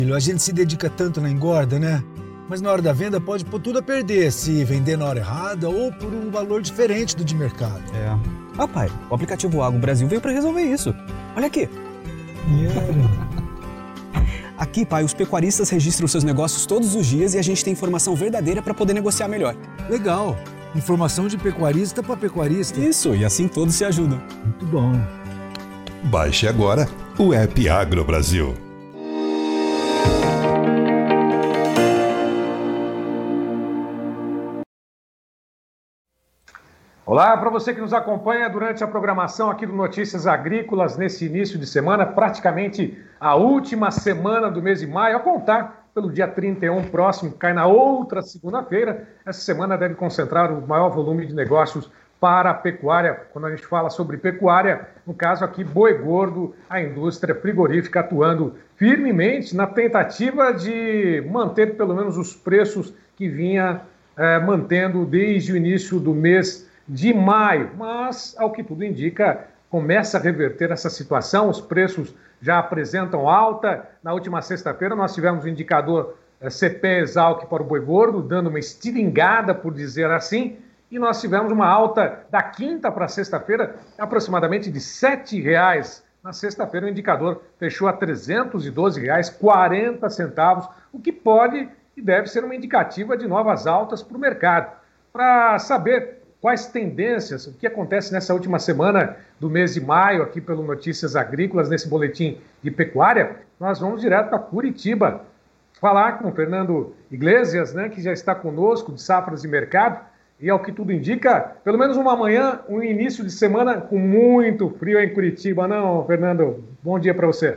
A gente se dedica tanto na engorda, né? Mas na hora da venda pode pôr tudo a perder se vender na hora errada ou por um valor diferente do de mercado. Ah, pai, o aplicativo Agro Brasil veio para resolver isso. Olha aqui. Aqui, pai, os pecuaristas registram seus negócios todos os dias e a gente tem informação verdadeira para poder negociar melhor. Legal. Informação de pecuarista para pecuarista. Isso, e assim todos se ajudam. Muito bom. Baixe agora o app Agro Brasil. Olá, para você que nos acompanha durante a programação aqui do Notícias Agrícolas, nesse início de semana, praticamente a última semana do mês de maio, a contar pelo dia 31 próximo, cai na outra segunda-feira. Essa semana deve concentrar o maior volume de negócios para a pecuária. Quando a gente fala sobre pecuária, no caso aqui, boi gordo, a indústria frigorífica atuando firmemente na tentativa de manter pelo menos os preços que vinha mantendo desde o início do mês de maio, mas, ao que tudo indica, começa a reverter essa situação, os preços já apresentam alta. Na última sexta-feira nós tivemos o indicador CPEA-Esalq para o boi gordo, dando uma estilingada, por dizer assim, e nós tivemos uma alta da quinta para sexta-feira, aproximadamente de R$ 7,00. Na sexta-feira o indicador fechou a R$ 312,40, o que pode e deve ser uma indicativa de novas altas para o mercado. Para saber quais tendências, o que acontece nessa última semana do mês de maio, aqui pelo Notícias Agrícolas, nesse boletim de pecuária, nós vamos direto para Curitiba falar com o Fernando Iglesias, né, que já está conosco, de Safras e Mercado, e ao que tudo indica, pelo menos uma manhã, um início de semana com muito frio em Curitiba, não, Fernando? Bom dia para você.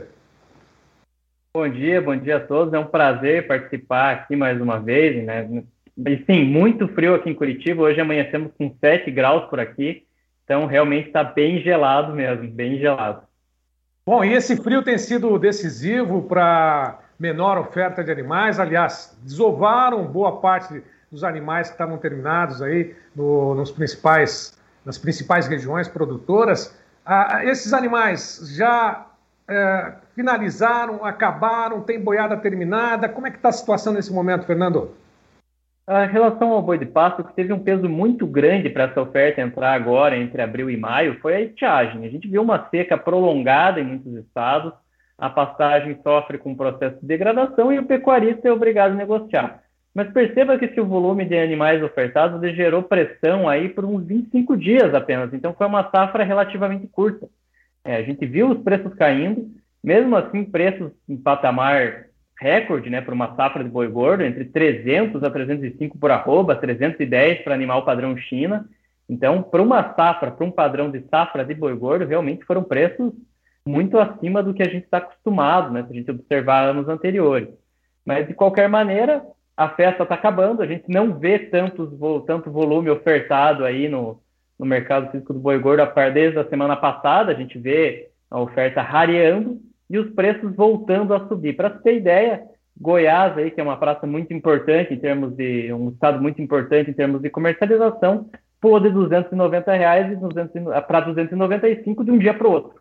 Bom dia a todos, é um prazer participar aqui mais uma vez, né? E sim, muito frio aqui em Curitiba, hoje amanhecemos com 7 graus por aqui, então realmente está bem gelado mesmo, bem gelado. Bom, e esse frio tem sido decisivo para menor oferta de animais, desovaram boa parte dos animais que estavam terminados aí nas principais regiões produtoras. Esses animais já finalizaram, acabaram, tem boiada terminada, como é que está a situação nesse momento, Fernando? A relação ao boi de pasto, que teve um peso muito grande para essa oferta entrar agora entre abril e maio, foi a estiagem. A gente viu uma seca prolongada em muitos estados, a pastagem sofre com um processo de degradação e o pecuarista é obrigado a negociar. Mas perceba que esse volume de animais ofertados gerou pressão aí por uns 25 dias apenas, então foi uma safra relativamente curta. A gente viu os preços caindo, mesmo assim preços em patamar recorde, né, para uma safra de boi gordo, entre 300 a 305 por arroba, 310 para animal padrão China. Então, para uma safra, para um padrão de safra de boi gordo, realmente foram preços muito acima do que a gente está acostumado, né, se a gente observar anos anteriores. Mas, de qualquer maneira, a festa está acabando, a gente não vê tanto volume ofertado aí no mercado físico do boi gordo desde a semana passada, a gente vê a oferta rareando, e os preços voltando a subir. Para você ter ideia, Goiás, aí, que é uma praça muito importante um estado muito importante em termos de comercialização, pulou de R$ 290 para 295 de um dia para o outro.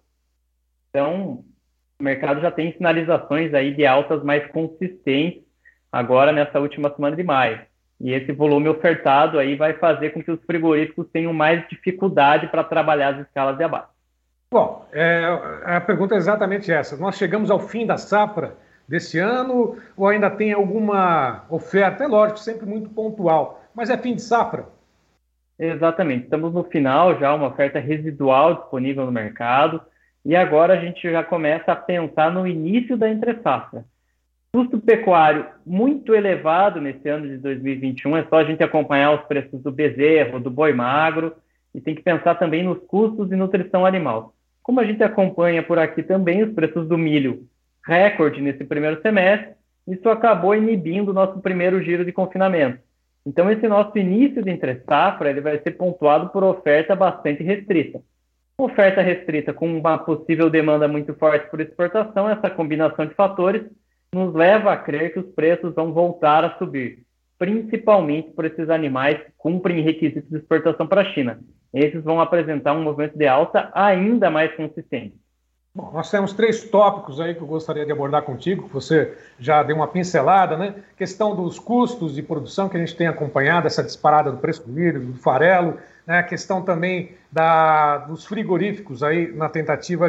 Então, o mercado já tem sinalizações aí de altas mais consistentes agora nessa última semana de maio. E esse volume ofertado aí vai fazer com que os frigoríficos tenham mais dificuldade para trabalhar as escalas de abate. Bom, a pergunta é exatamente essa. Nós chegamos ao fim da safra desse ano ou ainda tem alguma oferta? É lógico, sempre muito pontual, mas é fim de safra? Exatamente. Estamos no final já, uma oferta residual disponível no mercado e agora a gente já começa a pensar no início da entre-safra. Custo pecuário muito elevado nesse ano de 2021, é só a gente acompanhar os preços do bezerro, do boi magro, e tem que pensar também nos custos de nutrição animal. Como a gente acompanha por aqui também os preços do milho recorde nesse primeiro semestre, isso acabou inibindo o nosso primeiro giro de confinamento. Então, esse nosso início de entre-safra ele vai ser pontuado por oferta bastante restrita. Oferta restrita com uma possível demanda muito forte por exportação, essa combinação de fatores nos leva a crer que os preços vão voltar a subir, principalmente por esses animais que cumprem requisitos de exportação para a China. Esses vão apresentar um movimento de alta ainda mais consistente. Bom, nós temos 3 tópicos aí que eu gostaria de abordar contigo, que você já deu uma pincelada, né? Questão dos custos de produção que a gente tem acompanhado, essa disparada do preço do milho, do farelo, né? A questão também dos frigoríficos aí na tentativa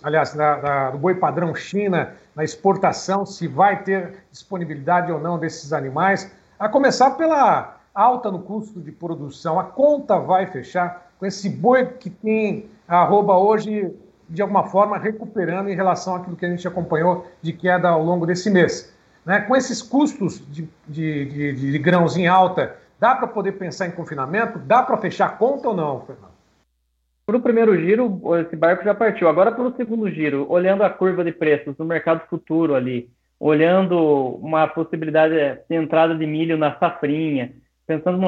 do boi padrão China, na exportação, se vai ter disponibilidade ou não desses animais. A começar pela alta no custo de produção, a conta vai fechar com esse boi que tem a arroba hoje, de alguma forma, recuperando em relação àquilo que a gente acompanhou de queda ao longo desse mês. Né? Com esses custos de grãos em alta, dá para poder pensar em confinamento? Dá para fechar a conta ou não, Fernando? Para o primeiro giro, esse barco já partiu. Agora, para o segundo giro, olhando a curva de preços no mercado futuro ali, olhando uma possibilidade de entrada de milho na safrinha, pensando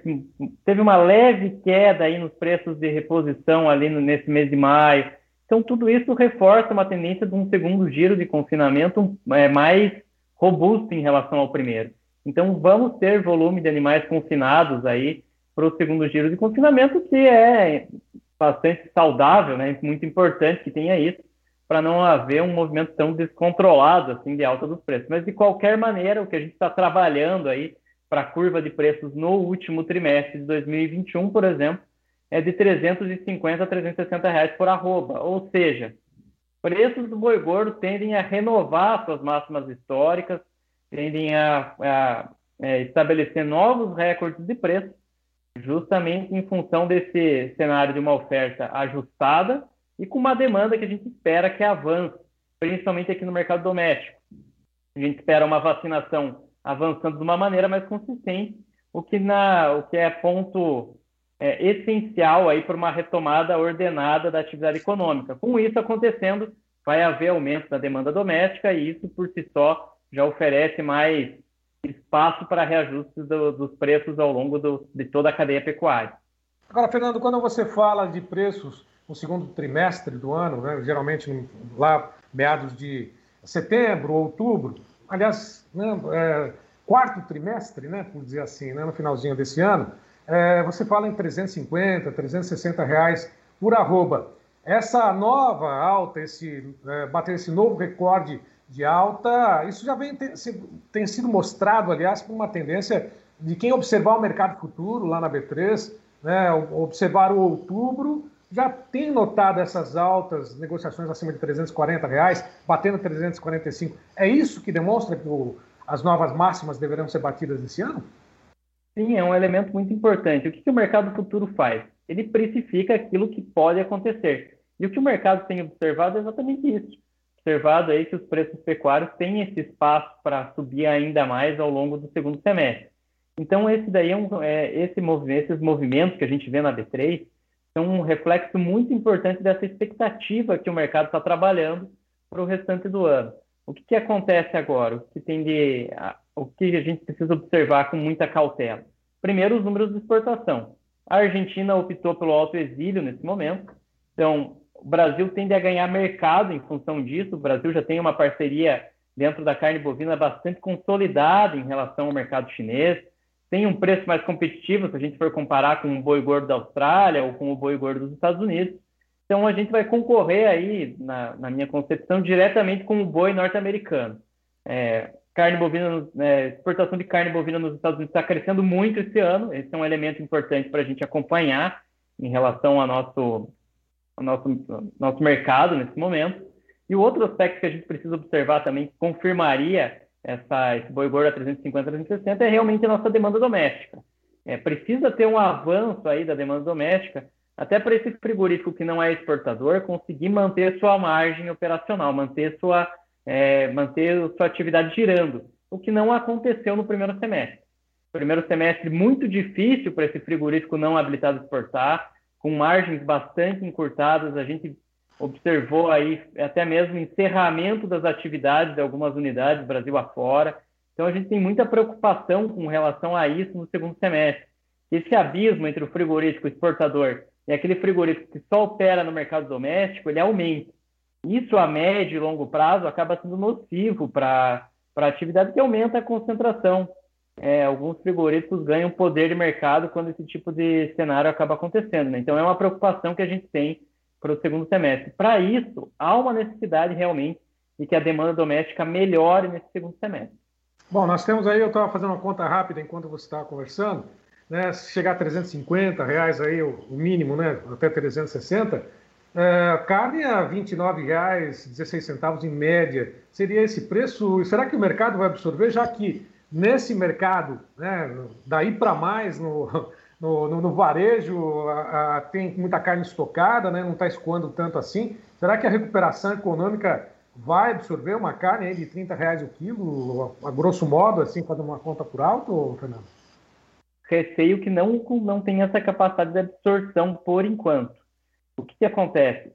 teve uma leve queda aí nos preços de reposição ali nesse mês de maio. Então, tudo isso reforça uma tendência de um segundo giro de confinamento mais robusto em relação ao primeiro. Então, vamos ter volume de animais confinados aí para o segundo giro de confinamento, que é bastante saudável, né? Muito importante que tenha isso, para não haver um movimento tão descontrolado assim de alta dos preços. Mas, de qualquer maneira, o que a gente está trabalhando aí para a curva de preços no último trimestre de 2021, por exemplo, é de R$ 350 a R$ 360 reais por arroba. Ou seja, preços do boi gordo tendem a renovar suas máximas históricas, tendem a estabelecer novos recordes de preço, justamente em função desse cenário de uma oferta ajustada e com uma demanda que a gente espera que avance, principalmente aqui no mercado doméstico. A gente espera uma vacinação avançando de uma maneira mais consistente, o que é ponto essencial aí para uma retomada ordenada da atividade econômica. Com isso acontecendo, vai haver aumento da demanda doméstica e isso, por si só, já oferece mais espaço para reajustes dos preços ao longo de toda a cadeia pecuária. Agora, Fernando, quando você fala de preços no segundo trimestre do ano, né, geralmente lá meados de setembro, outubro, aliás, né, quarto trimestre, né, por dizer assim, né, no finalzinho desse ano, você fala em R$ 350, R$ 360 reais por arroba. Essa nova alta, bater esse novo recorde de alta, isso já tem sido mostrado, aliás, por uma tendência de quem observar o mercado futuro lá na B3, né, observar o outubro, já tem notado essas altas negociações acima de R$ 340 reais, batendo 345. É isso que demonstra que as novas máximas deverão ser batidas esse ano? Sim, é um elemento muito importante. O que o mercado futuro faz? Ele precifica aquilo que pode acontecer. E o que o mercado tem observado é exatamente isso. Observado aí que os preços pecuários têm esse espaço para subir ainda mais ao longo do segundo semestre. Então, esse daí esses movimentos que a gente vê na B3 são um reflexo muito importante dessa expectativa que o mercado está trabalhando para o restante do ano. O que acontece agora? O que a gente precisa observar com muita cautela? Primeiro, os números de exportação. A Argentina optou pelo alto exílio nesse momento. Então, o Brasil tende a ganhar mercado em função disso. O Brasil já tem uma parceria dentro da carne bovina bastante consolidada em relação ao mercado chinês. Tem um preço mais competitivo se a gente for comparar com o boi gordo da Austrália ou com o boi gordo dos Estados Unidos. Então, a gente vai concorrer aí, na minha concepção, diretamente com o boi norte-americano. Carne bovina, exportação de carne bovina nos Estados Unidos está crescendo muito esse ano. Esse é um elemento importante para a gente acompanhar em relação ao nosso mercado nesse momento. E o outro aspecto que a gente precisa observar também, que confirmaria esse boi gordo a 350, 360, é realmente a nossa demanda doméstica. Precisa ter um avanço aí da demanda doméstica, até para esse frigorífico que não é exportador conseguir manter sua margem operacional, manter sua atividade girando, o que não aconteceu no primeiro semestre. Primeiro semestre muito difícil para esse frigorífico não habilitado a exportar, com margens bastante encurtadas. A gente observou aí até mesmo encerramento das atividades de algumas unidades Brasil afora. Então a gente tem muita preocupação com relação a isso no segundo semestre. Esse abismo entre o frigorífico exportador e aquele frigorífico que só opera no mercado doméstico, ele aumenta. Isso a médio e longo prazo acaba sendo nocivo para a atividade, que aumenta a concentração. Alguns frigoríficos ganham poder de mercado quando esse tipo de cenário acaba acontecendo, né? Então é uma preocupação que a gente tem para o segundo semestre. Para isso, há uma necessidade realmente de que a demanda doméstica melhore nesse segundo semestre. Bom, nós temos aí, eu estava fazendo uma conta rápida enquanto você estava conversando, né, se chegar a R$350 aí, o mínimo, né, até 360, carne a R$29,16 em média, seria esse preço? Será que o mercado vai absorver, já que nesse mercado, né, daí para mais, no varejo, tem muita carne estocada, né, não está escoando tanto assim? Será que a recuperação econômica vai absorver uma carne aí de R$30 o quilo, a grosso modo, assim, fazendo uma conta por alto, Fernando? Receio que não tem essa capacidade de absorção por enquanto. O que acontece?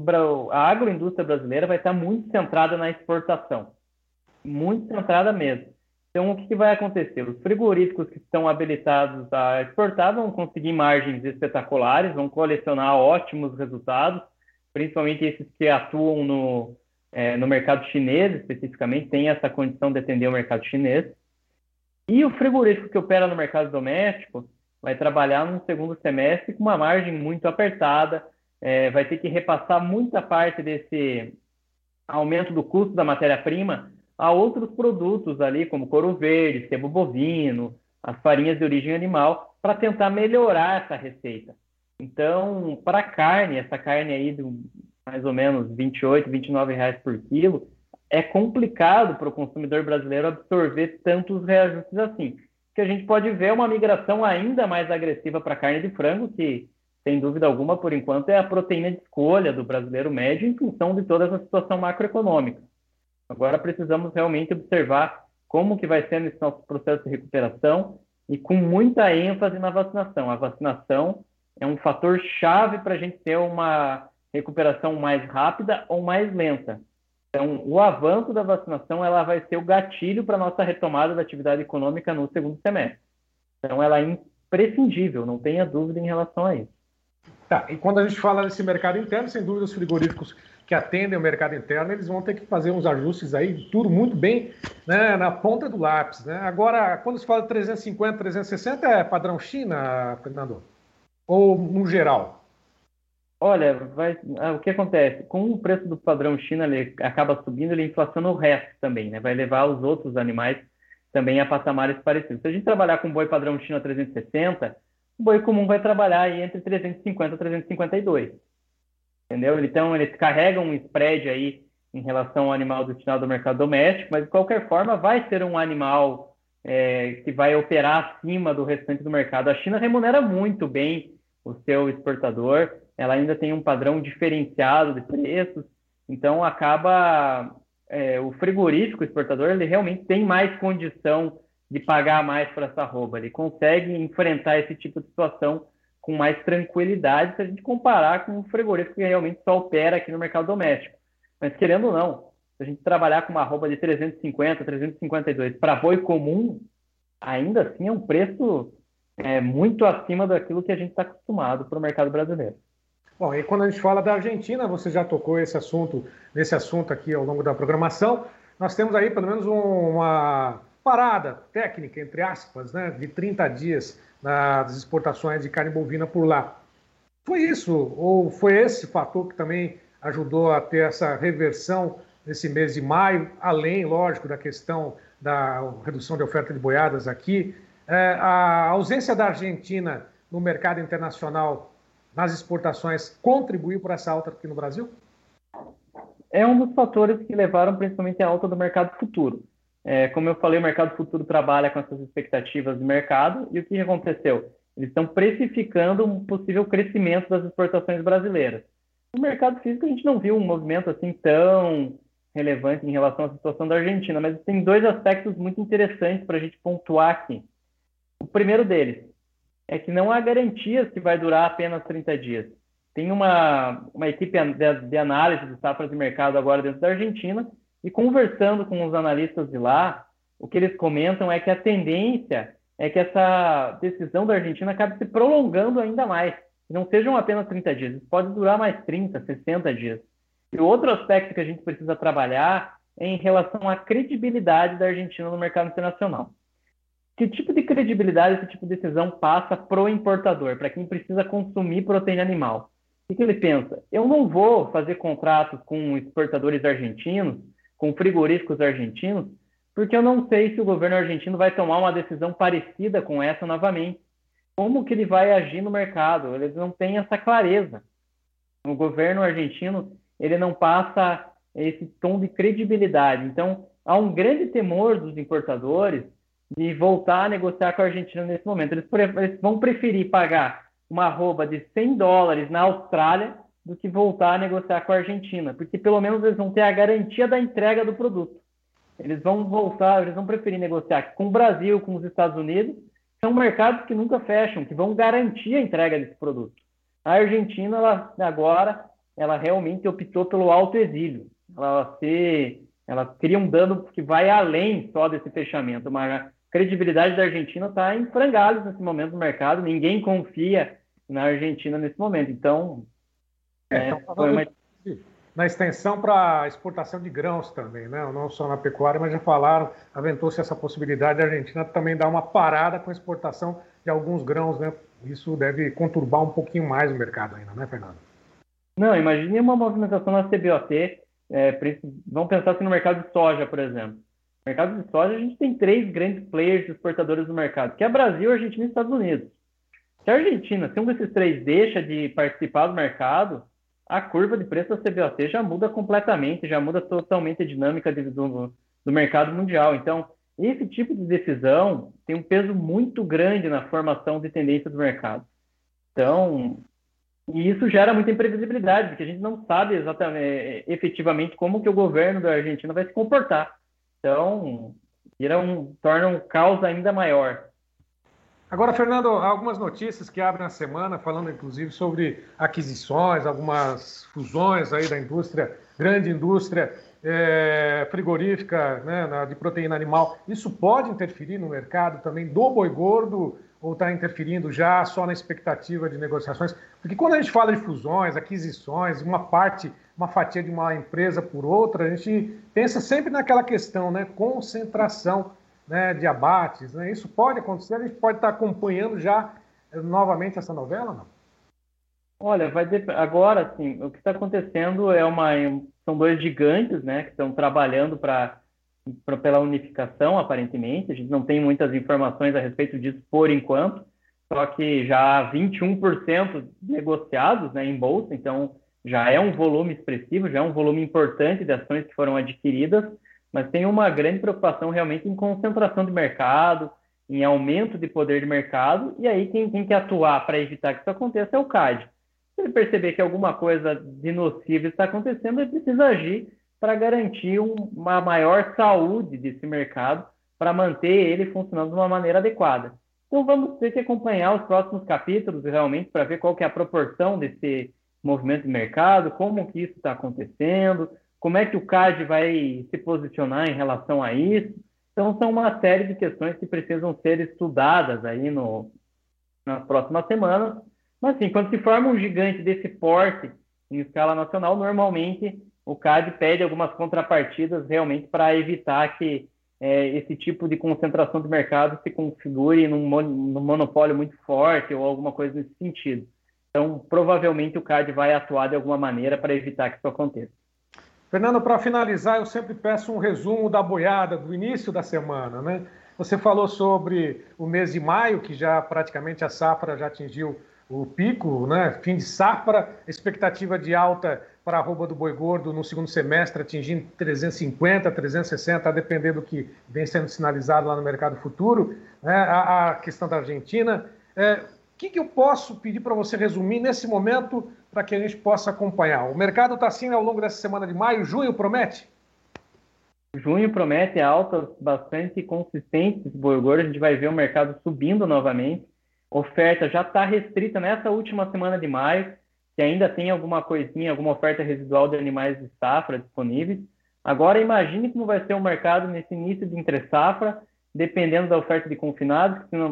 A agroindústria brasileira vai estar muito centrada na exportação. Muito centrada mesmo. Então, o que vai acontecer? Os frigoríficos que estão habilitados a exportar vão conseguir margens espetaculares, vão colecionar ótimos resultados, principalmente esses que atuam no mercado chinês, especificamente, tem essa condição de atender o mercado chinês. E o frigorífico que opera no mercado doméstico vai trabalhar num segundo semestre com uma margem muito apertada, vai ter que repassar muita parte desse aumento do custo da matéria-prima a outros produtos ali, como couro verde, sebo bovino, as farinhas de origem animal, para tentar melhorar essa receita. Então, para a carne, essa carne aí de mais ou menos R$28, R$29 por quilo, é complicado para o consumidor brasileiro absorver tantos reajustes assim. O que a gente pode ver é uma migração ainda mais agressiva para a carne de frango, que, sem dúvida alguma, por enquanto, é a proteína de escolha do brasileiro médio em função de toda essa situação macroeconômica. Agora precisamos realmente observar como que vai ser nesse nosso processo de recuperação e com muita ênfase na vacinação. A vacinação é um fator chave para a gente ter uma recuperação mais rápida ou mais lenta. Então, o avanço da vacinação ela vai ser o gatilho para a nossa retomada da atividade econômica no segundo semestre. Então, ela é imprescindível, não tenha dúvida em relação a isso. Tá, e quando a gente fala desse mercado interno, sem dúvida os frigoríficos que atendem o mercado interno, eles vão ter que fazer uns ajustes aí, tudo muito bem, né, na ponta do lápis, né? Agora, quando se fala de 350, 360, é padrão China, Fernando? Ou no geral? Olha, o que acontece? Com o preço do padrão China, ele acaba subindo, ele inflaciona o resto também, né? Vai levar os outros animais também a patamares parecidos. Se a gente trabalhar com boi padrão China 360, o boi comum vai trabalhar aí entre 350 e 352. Entendeu? Então, eles carregam um spread aí em relação ao animal destinado ao mercado doméstico, mas de qualquer forma vai ser um animal que vai operar acima do restante do mercado. A China remunera muito bem o seu exportador, ela ainda tem um padrão diferenciado de preços, então acaba o frigorífico exportador, ele realmente tem mais condição de pagar mais por essa arroba, ele consegue enfrentar esse tipo de situação com mais tranquilidade se a gente comparar com um frigorífico que realmente só opera aqui no mercado doméstico. Mas querendo ou não, se a gente trabalhar com uma arroba de 350, 352 para boi comum, ainda assim é um preço muito acima daquilo que a gente está acostumado para o mercado brasileiro. Bom, e quando a gente fala da Argentina, você já tocou nesse assunto aqui ao longo da programação, nós temos aí pelo menos uma parada técnica, entre aspas, né, de 30 dias nas exportações de carne bovina por lá. Foi isso, ou foi esse fator que também ajudou a ter essa reversão nesse mês de maio, além, lógico, da questão da redução de oferta de boiadas aqui? A ausência da Argentina no mercado internacional nas exportações contribuiu para essa alta aqui no Brasil? É um dos fatores que levaram principalmente à alta do mercado futuro. Como eu falei, o mercado futuro trabalha com essas expectativas de mercado e o que aconteceu? Eles estão precificando um possível crescimento das exportações brasileiras. No mercado físico a gente não viu um movimento assim tão relevante em relação à situação da Argentina, mas tem dois aspectos muito interessantes para a gente pontuar aqui. O primeiro deles é que não há garantias que vai durar apenas 30 dias. Tem uma equipe de análise de safras de mercado agora dentro da Argentina e conversando com os analistas de lá, o que eles comentam é que a tendência é que essa decisão da Argentina acabe se prolongando ainda mais. Não sejam apenas 30 dias, isso pode durar mais 30, 60 dias. E o outro aspecto que a gente precisa trabalhar é em relação à credibilidade da Argentina no mercado internacional. Que tipo de credibilidade esse tipo de decisão passa para o importador, para quem precisa consumir proteína animal? O que ele pensa? Eu não vou fazer contratos com exportadores argentinos, com frigoríficos argentinos, porque eu não sei se o governo argentino vai tomar uma decisão parecida com essa novamente. Como que ele vai agir no mercado? Eles não têm essa clareza. O governo argentino, ele não passa esse tom de credibilidade. Então, há um grande temor dos importadores de voltar a negociar com a Argentina nesse momento. Eles vão preferir pagar uma arroba de $100 na Austrália do que voltar a negociar com a Argentina, porque pelo menos eles vão ter a garantia da entrega do produto. Eles vão preferir negociar com o Brasil, com os Estados Unidos, que são mercados que nunca fecham, que vão garantir a entrega desse produto. A Argentina, ela realmente optou pelo autoexílio. Ela cria um dano que vai além só desse fechamento. A credibilidade da Argentina está em frangalhos nesse momento no mercado. Ninguém confia na Argentina nesse momento. Então, na extensão para exportação de grãos também, né? Não só na pecuária, mas já falaram, aventou-se essa possibilidade da Argentina também dar uma parada com a exportação de alguns grãos, né? Isso deve conturbar um pouquinho mais o mercado ainda, né, Fernando? Não, imagine uma movimentação na CBOT. Vamos pensar assim no mercado de soja, por exemplo. No mercado de soja, a gente tem 3 grandes players exportadores do mercado, que é Brasil, Argentina e Estados Unidos. Se a Argentina, se um desses 3 deixa de participar do mercado, a curva de preço da CBOT já muda completamente, já muda totalmente a dinâmica do mercado mundial. Então, esse tipo de decisão tem um peso muito grande na formação de tendência do mercado. Então, e isso gera muita imprevisibilidade, porque a gente não sabe exatamente, efetivamente, como que o governo da Argentina vai se comportar. Então, torna um caos ainda maior. Agora, Fernando, algumas notícias que abrem a semana, falando inclusive sobre aquisições, algumas fusões aí da indústria, grande indústria frigorífica, né, de proteína animal. Isso pode interferir no mercado também do boi gordo ou está interferindo já só na expectativa de negociações? Porque quando a gente fala de fusões, aquisições, uma fatia de uma empresa por outra, a gente pensa sempre naquela questão, né, concentração, né, de abates, né? Isso pode acontecer, a gente pode estar acompanhando já novamente essa novela, não? Olha, agora, sim, o que está acontecendo são 2 gigantes, né, que estão trabalhando pela unificação, aparentemente. A gente não tem muitas informações a respeito disso por enquanto, só que já há 21% negociados, né, em bolsa, então já é um volume expressivo, já é um volume importante de ações que foram adquiridas, mas tem uma grande preocupação realmente em concentração de mercado, em aumento de poder de mercado, e aí quem tem que atuar para evitar que isso aconteça é o CAD. Se ele perceber que alguma coisa de nociva está acontecendo, ele precisa agir para garantir uma maior saúde desse mercado, para manter ele funcionando de uma maneira adequada. Então vamos ter que acompanhar os próximos capítulos realmente para ver qual que é a proporção desse movimento de mercado, como que isso está acontecendo, como é que o CAD vai se posicionar em relação a isso. Então, são uma série de questões que precisam ser estudadas aí nas próximas semanas. Mas, sim, quando se forma um gigante desse porte em escala nacional, normalmente o CAD pede algumas contrapartidas realmente para evitar que esse tipo de concentração de mercado se configure num monopólio muito forte ou alguma coisa nesse sentido. Então, provavelmente o CAD vai atuar de alguma maneira para evitar que isso aconteça. Fernando, para finalizar, eu sempre peço um resumo da boiada do início da semana, né? Você falou sobre o mês de maio, que já praticamente a safra já atingiu o pico, né? Fim de safra, expectativa de alta para a arroba do boi gordo no segundo semestre, atingindo 350, 360, a depender do que vem sendo sinalizado lá no mercado futuro, né? A questão da Argentina. O que eu posso pedir para você resumir nesse momento para que a gente possa acompanhar? O mercado está assim ao longo dessa semana de maio. Junho promete? Junho promete altas bastante consistentes do boi gordo. A gente vai ver o mercado subindo novamente. Oferta já está restrita nessa última semana de maio, que ainda tem alguma coisinha, alguma oferta residual de animais de safra disponíveis. Agora imagine como vai ser o mercado nesse início de entre-safra, dependendo da oferta de confinados, que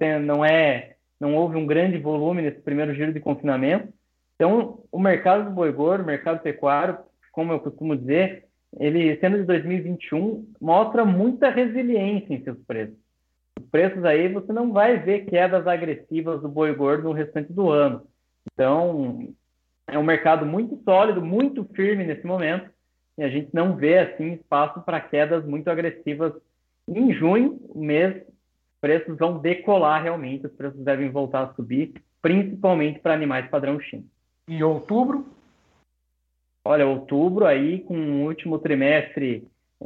não houve um grande volume nesse primeiro giro de confinamento. Então, o mercado do boi gordo, o mercado pecuário, como eu costumo dizer, ele, sendo de 2021, mostra muita resiliência em seus preços. Os preços aí, você não vai ver quedas agressivas do boi gordo no restante do ano. Então, É um mercado muito sólido, muito firme nesse momento, e a gente não vê assim espaço para quedas muito agressivas. Em junho, o mês, os preços vão decolar realmente, os preços devem voltar a subir, principalmente para animais padrão China. E outubro? Olha, outubro aí, com o último trimestre,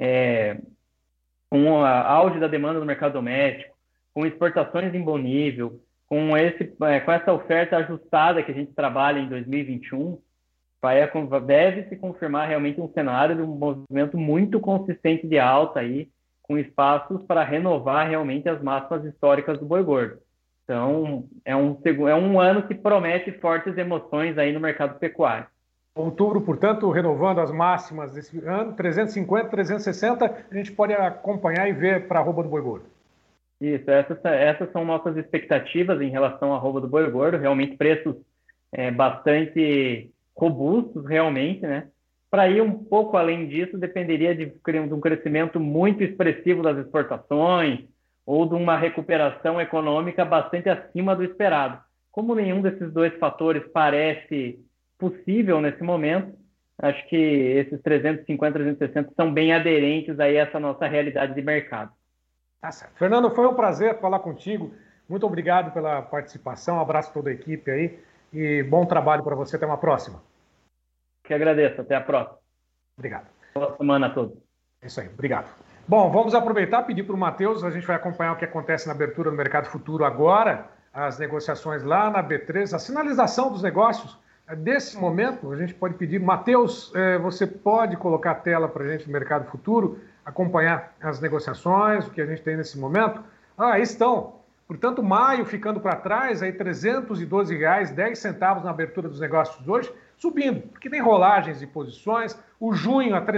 com a auge da demanda no mercado doméstico, com exportações em bom nível, com essa oferta ajustada que a gente trabalha em 2021, deve se confirmar realmente um cenário de um movimento muito consistente de alta aí, com espaços para renovar realmente as máximas históricas do boi gordo. Então, é um ano que promete fortes emoções aí no mercado pecuário. Outubro, portanto, renovando as máximas desse ano, 350, 360, a gente pode acompanhar e ver para a arroba do boi gordo. Isso, essas são nossas expectativas em relação à arroba do boi gordo, realmente preços bastante robustos, realmente, né? Para ir um pouco além disso, dependeria de um crescimento muito expressivo das exportações ou de uma recuperação econômica bastante acima do esperado. Como nenhum desses dois fatores parece possível nesse momento, acho que esses 350, 360 são bem aderentes aí a essa nossa realidade de mercado. Tá certo. Fernando, foi um prazer falar contigo. Muito obrigado pela participação. Um abraço a toda a equipe aí e bom trabalho para você. Até uma próxima. Que agradeço. Até a próxima. Obrigado. Boa semana a todos. É isso aí. Obrigado. Bom, vamos aproveitar e pedir para o Matheus. A gente vai acompanhar o que acontece na abertura do mercado futuro agora, as negociações lá na B3, a sinalização dos negócios. Desse momento, a gente pode pedir, Matheus, você pode colocar a tela para a gente no mercado futuro, acompanhar as negociações, o que a gente tem nesse momento. Aí estão. Portanto, maio ficando para trás, aí R$ 312,10 na abertura dos negócios de hoje, subindo, porque tem rolagens de posições. O junho a R$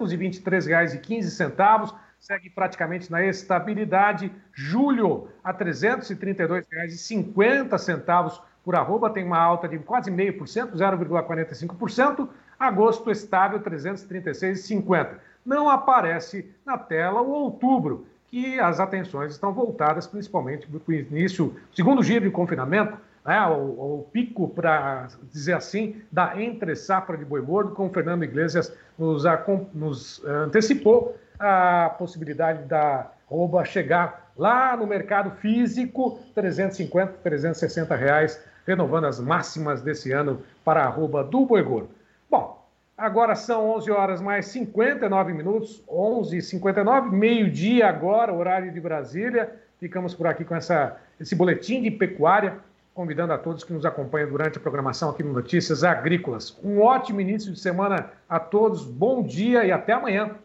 323,15, segue praticamente na estabilidade. Julho a R$ 332,50 por arroba, tem uma alta de quase 0,5%, 0,45%. Agosto estável, R$ 336,50. Não aparece na tela o outubro, que as atenções estão voltadas principalmente para o início, segundo giro de confinamento, né, o pico, para dizer assim, da entre-safra de boi gordo, como o Fernando Iglesias nos antecipou a possibilidade da arroba chegar lá no mercado físico, R$ 350, R$ 360, renovando as máximas desse ano para a arroba do boi gordo. Bom, agora são 11 horas mais 59 minutos, 11h59, meio-dia agora, horário de Brasília. Ficamos por aqui com esse boletim de pecuária, convidando a todos que nos acompanham durante a programação aqui no Notícias Agrícolas. Um ótimo início de semana a todos, bom dia e até amanhã.